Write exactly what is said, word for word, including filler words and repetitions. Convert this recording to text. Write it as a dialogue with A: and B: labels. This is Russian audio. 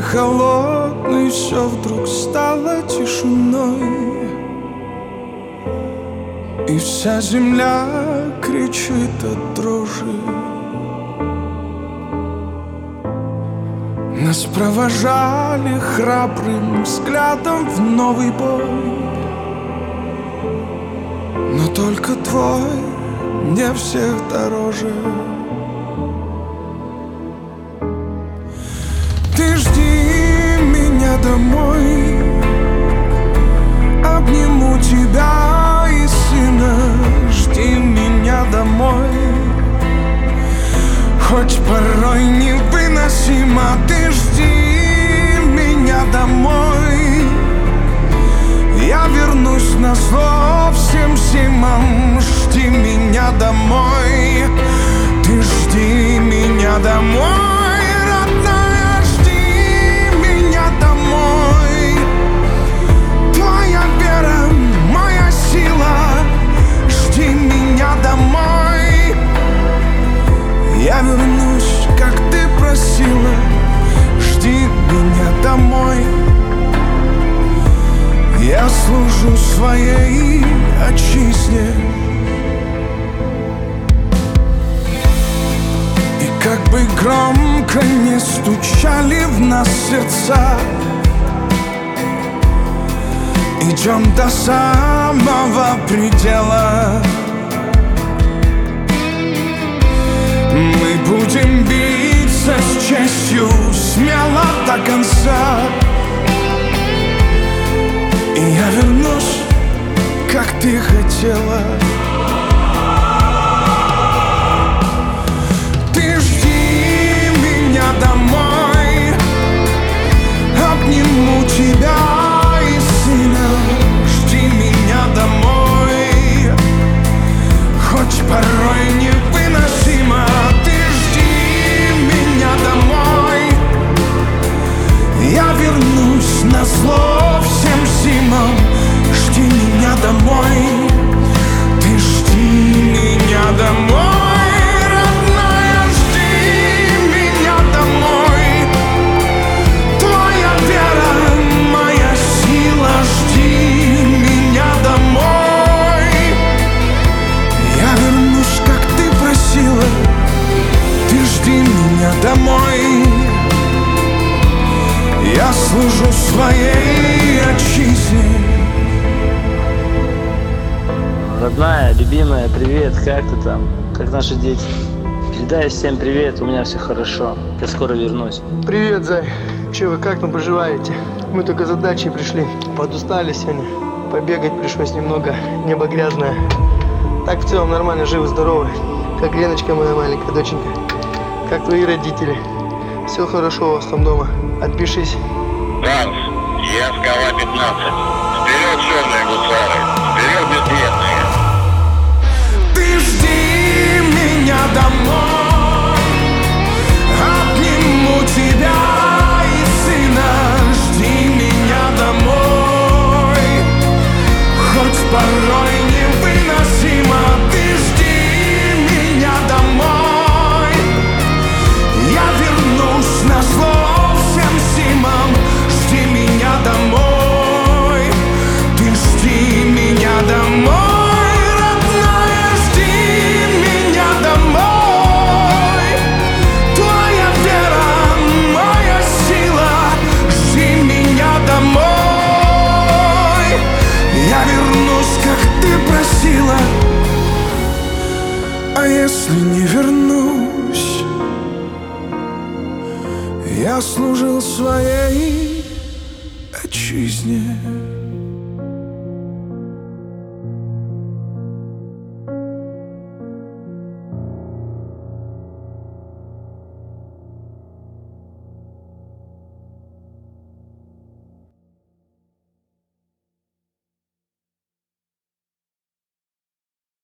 A: холодной все вдруг стало тишиной, и вся земля кричит от дрожи. Нас провожали храбрым взглядом в новый бой, но только твой мне всех дороже. Ты жди меня домой, обниму тебя и сына. Жди меня домой, хоть порой невыносимо. Ты жди меня домой, я вернусь назло всем зимам. Жди меня домой, ты жди меня домой, родная, жди меня домой. Твоя вера, моя сила, жди меня домой. Я вернусь, как ты просила, жди меня домой. Я служу своей отчизне. И как бы громко не стучали в нас сердца, идем до самого предела. Мы будем биться с честью смело до конца. И я вернусь, как ты хотела. Ты жди меня домой, обниму тебя и сына. Жди меня домой, хоть порой невыносимо. Ты жди меня домой, я вернусь назло всем зимам. Жди меня домой, ты жди меня домой, родная, жди меня домой. Твоя вера, моя сила, жди меня домой. Я вернусь, как ты просила, ты жди меня домой. Я служу своей отчизне.
B: Родная, любимая, привет, как ты там? Как наши дети? Передай всем привет, у меня все хорошо. Я скоро вернусь.
C: Привет, Зай. Че вы, как там поживаете? Мы только за дачей пришли. Подустали сегодня. Побегать пришлось немного. Небо грязное. Так в целом нормально, живы, здоровы. Как Леночка, моя маленькая доченька. Как твои родители? Все хорошо у вас там дома? Отпишись.
D: Ганс, я Скала пятнадцать. Вперед, черные гусары! Вперед, бессмертные!
A: Ты жди меня домой, обниму тебя и сына. Жди меня домой, хоть порой невыносимо. Ты жди меня домой, я вернусь назло всем зимам. Жди меня домой, ты жди меня домой. А если не вернусь, я служил своей отчизне.